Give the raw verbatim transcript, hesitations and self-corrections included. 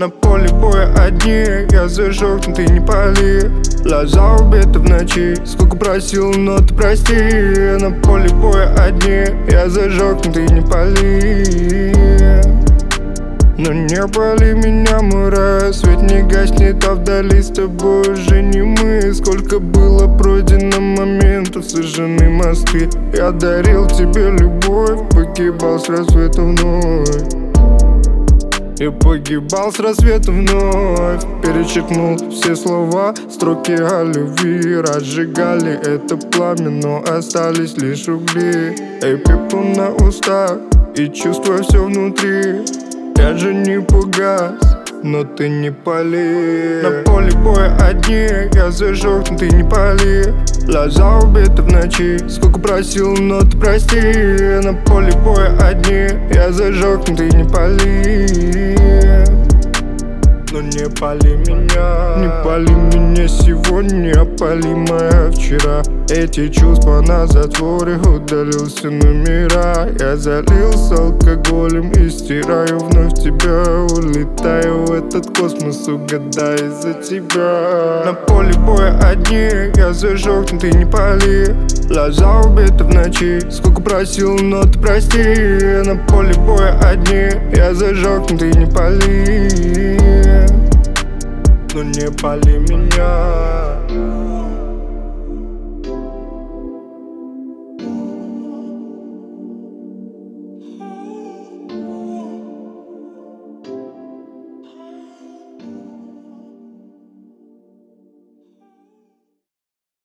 На поле боя одни, я зажег, но ты не пали. Глаза убиты в ночи, сколько просил, но ты прости. На поле боя одни, я зажег, но ты не пали. Но не пали меня, мой рай, свет не гаснет, а вдали с тобой уже не мы. Сколько было пройдено моментов, сожжены мосты. Я дарил тебе любовь, погибал с рассветом вновь. Я погибал с рассветом вновь. Перечеркнул все слова, строки о любви. Разжигали это пламя, но остались лишь угли. Эй, пепел на устах и чувствую все внутри. Я же не погас, но ты не пали. На поле боя одни, я зажег, но ты не пали. Глаза убиты в ночи, сколько просил, но ты прости. На поле боя одни, я зажег, но ты не пали. Но не пали меня, не пали меня сегодня, а пали моя вчера. Эти чувства на затворе, удалил все номера. Я залился алкоголем и стираю вновь тебя. Улетаю в этот космос, угадай за тебя. На поле боя одни, я зажег, но ты не пали. Глаза убиты в ночи, сколько просил, но ты прости. На поле боя одни, я зажег, но ты не пали. Но не пали меня.